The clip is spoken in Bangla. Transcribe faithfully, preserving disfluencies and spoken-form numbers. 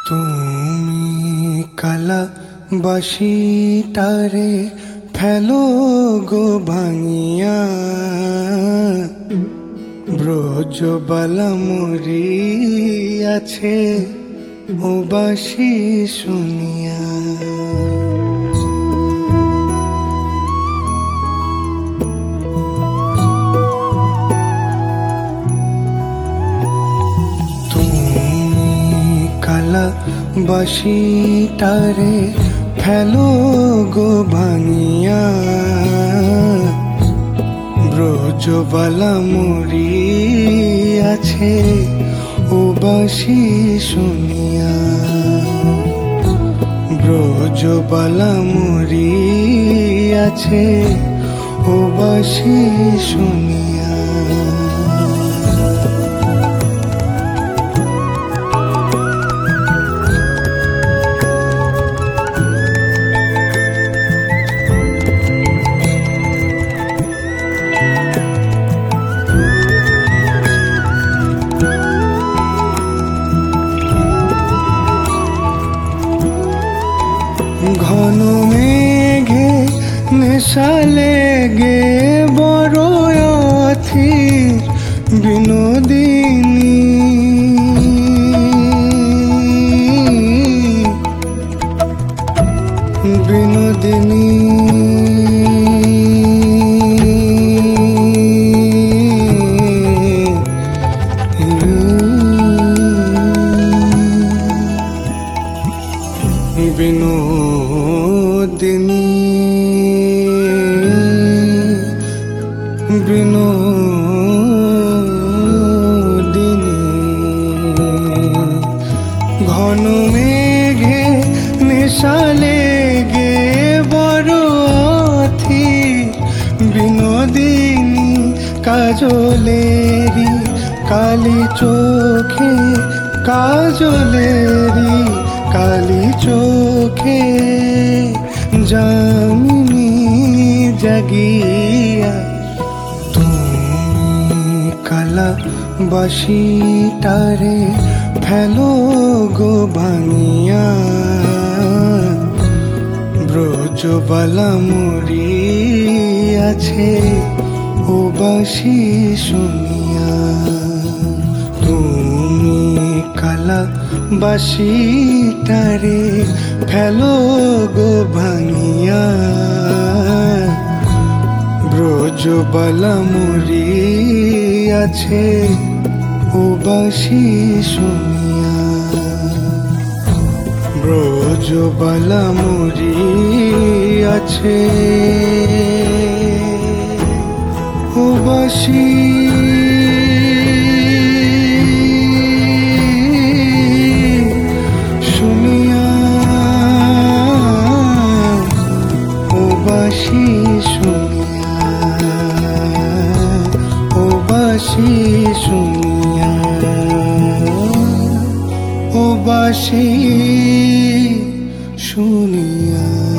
তুমি কালা বাঁশিটারে ফেলো গো ভাঙিয়া, ব্রজবালা মরি আছে ও বাঁশি শুনিয়া। কালা বাঁশিটারে ফেলো গো ভাঙিয়া, ব্রজবালা মরি আছে ও বাঁশি শুনিয়া। ব্রজবালা মরি আছে ও বাঁশি শুনিয়া। ঘন মেঘে নেশা লেগে বড় অথির বিনোদিনী, বিনোদিনী বিনোদিনী বিনোদিনী। ঘন মেঘে নেশা লেগে বড় অথির বিনোদিনী, কাজলেরি কালি চোখে, কাজলেরি কালি চোখে যামিনী জাগিয়া। তুমি কালা বাঁশিটারে ফেলো গো ভাঙিয়া, ব্রজবালা মরি আছে ও বাঁশি শুনিয়া। তুমি কালা বাঁশিটারে ফেলো গো ভাঙিয়া, ব্রজবালা মরি আছে ও বাঁশি শুনিয়া। ব্রজবালা মরি আছে ও বাঁশি শুনিয়া, ও বাঁশি শুনিয়া, ও বাঁশি শুনিয়া, ও বাঁশি শুনিয়া।